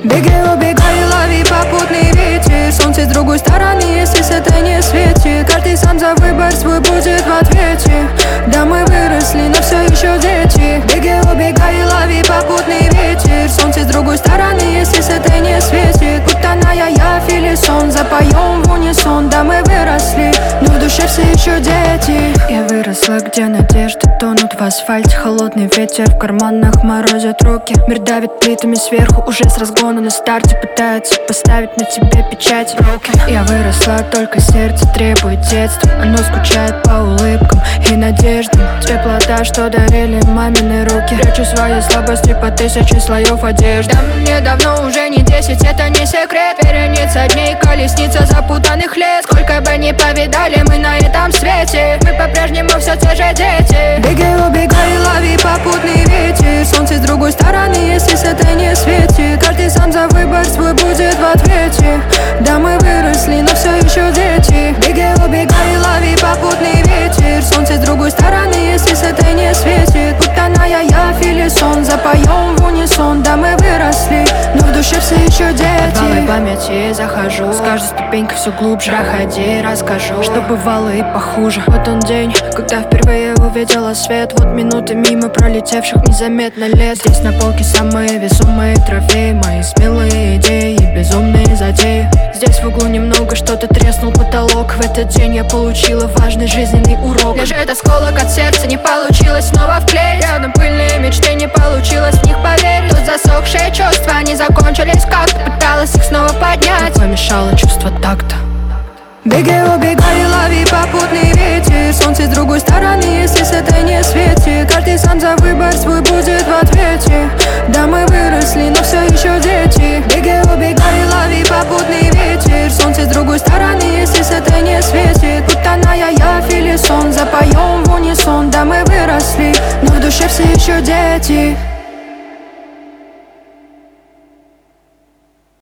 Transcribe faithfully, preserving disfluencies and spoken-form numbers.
Бегай, убегай, лови попутный ветер. Солнце с другой стороны, если с этой не светит. Каждый сам за выбор свой будет в ответе. Да, мы выросли, но все еще дети. Бегай, убегай, лови попутный ветер. Солнце с другой стороны, если с этой не светит. Будто я явь или сон, запоем в унисон. Да, мы выросли, но в душе все еще дети. Я выросла, где надежды тонут в асфальте. Холодный ветер в карманах морозят руки. Мир давит плитами сверху, уже с разгона на старте пытается поставить на тебе печать. Я выросла, только сердце требует детства. Оно скучает по улыбкам и надеждам. Теплота, что дарили мамины руки. Прячу свои слабости по тысяче слоев одежды. Да, мне давно уже не десять, это не секрет. Вереница дней, колесница запутанных лет. Сколько бы ни повидали мы на этом свете, мы по-прежнему все те же дети. Бегай, убегай, лови попутный ветер. Солнце с другой стороны, если с этой не светит. Каждый сам за выбор свой будет в ответе. Да, мы выросли, но все еще дети. Бегай, убегай, лови попутный ветер. Солнце с другой стороны, если с этой не светит. Будто я явь или сон, запоем в унисон. Да, мы выросли, но в душе все еще дети. От малой памяти захожу, с каждой ступенькой все глубже. Проходи, расскажу, что бывало и похуже. Вот он день, когда впервые увидела свет. Вот минуты мимо пролетевших незаметно лет. Здесь на полке самые весомые трофеи, мои смелые идеи и безумные затеи. Здесь в углу немного что-то треснул потолок. В этот день я получила важный жизненный урок. Лежит осколок от сердца, не получилось снова вклеить. Рядом пыльные мечты, не получилось в них поверить. Тут засохшие чувства, они закончились как-то. Пыталась их снова поднять, но помешало чувство такта. Бегай, убегай, лови попутный ветер. Солнце с другой стороны, если с этой не светит. Каждый сам за выбор свой будет в ответе. Да, мы выросли, но все еще дети. Бегай, убегай, лови попутный ветер. Солнце с другой стороны, если с этой не светит. Будто я явь или сон, запоем в унисон. Да, мы выросли, но в душе все еще дети.